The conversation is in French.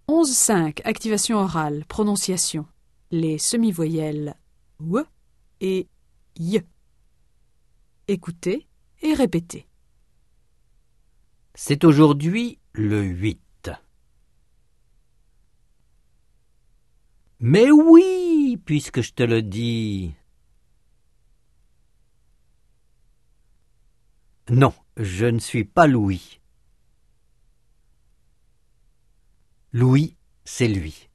11.5. Activation orale. Prononciation. Les semi-voyelles W et Y. Écoutez et répétez. C'est aujourd'hui le 8. Mais oui, puisque je te le dis. Non, je ne suis pas Louis. Louis, c'est lui.